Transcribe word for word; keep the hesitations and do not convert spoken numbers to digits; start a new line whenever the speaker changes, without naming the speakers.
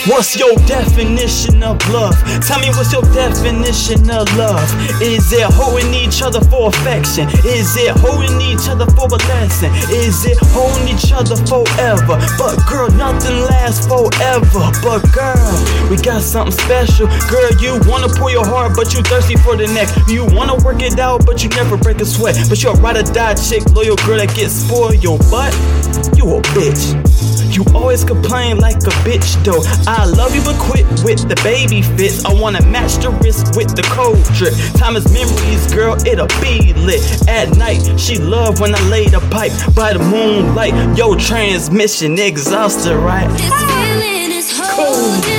What's your definition of love? Tell me what's your definition of love? Is it holding each other for affection? Is it holding each other for a lesson? Is it holding each other forever? But girl, nothing lasts forever. But girl, we got something special. Girl, you wanna pour your heart, but you thirsty for the next. You wanna work it out, but you never break a sweat. But you're a ride or die chick, loyal girl that gets spoiled. But you a bitch. You always complain like a bitch though. I love you but quit with the baby fits. I wanna match the wrist with the cold drip. Time is memories, girl, it'll be lit. At night, she love when I lay the pipe by the moonlight. Yo, transmission exhausted, right?
This feeling is holding